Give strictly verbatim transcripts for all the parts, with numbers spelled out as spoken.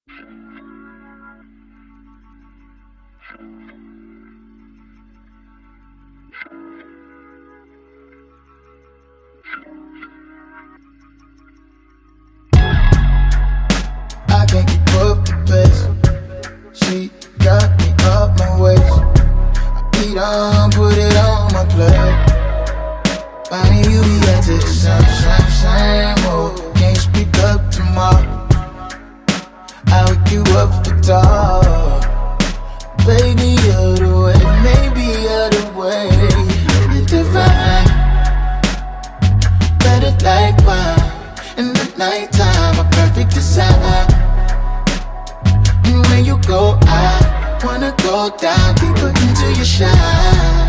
I can't keep up the pace. She got me up my waist. I eat on, put it on my plate. Finding you be at the same, same, same old. Can't speak up tomorrow. I wake you up for talk. Baby, you're the way, maybe you're the way. You're divine, better like wine. In the nighttime, a perfect design. And when you go, I wanna go down deeper into your shine.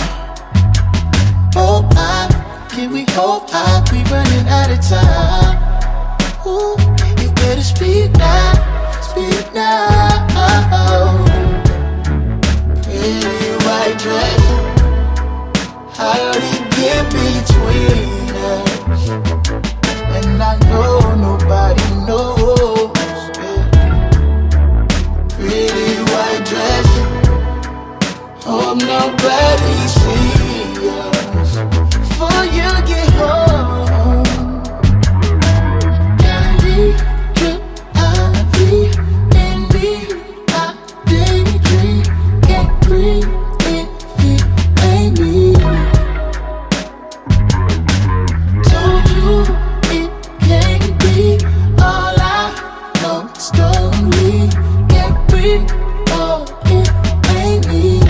Oh, I, can we hope I, we running out of time. Ooh, you better speak now, speak now. Pretty white dress, how did it get between us? And I know nobody knows. Yeah. Pretty white dress, hope nobody sees us before you get home. Candy drip, I V in me, I daydream. Can't breathe if it ain't me. Told you it can't be all I know. It's lonely. Can't breathe, oh, it ain't me.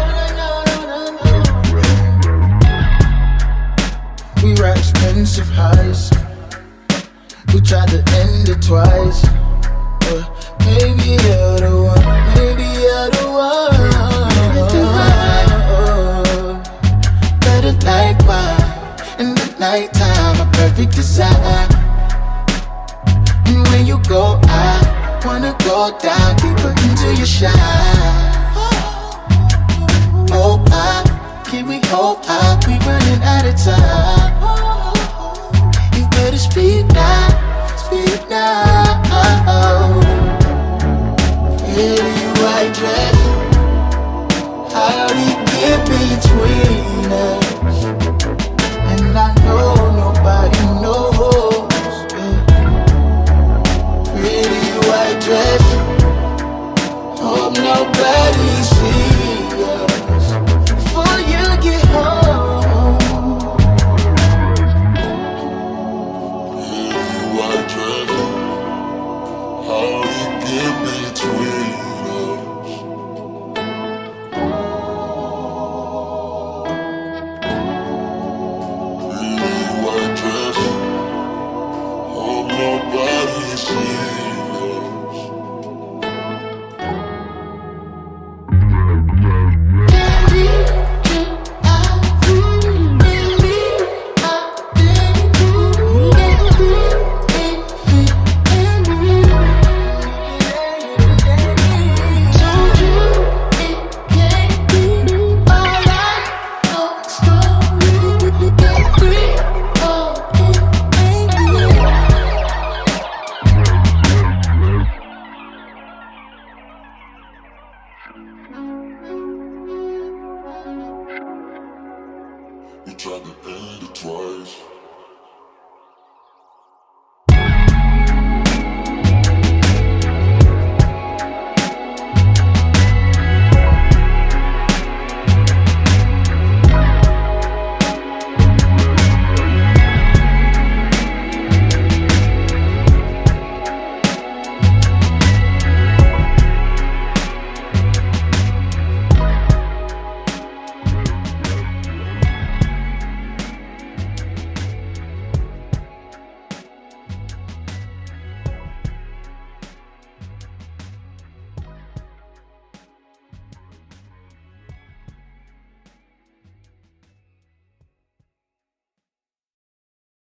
We ride expensive highs. We tried to end it twice. But maybe you're the one. Maybe you're the one. Better like wine. In the nighttime, a perfect design. And when you go, I wanna go down deeper into your shine. Oh, I, can we hope I, we running out of time. You better speak now, speak now. Pretty white dress, how did it get between us? And I know nobody knows. Yeah. Pretty white dress, hope nobody sees us before you get home. Pretty white dress, how did it get between us?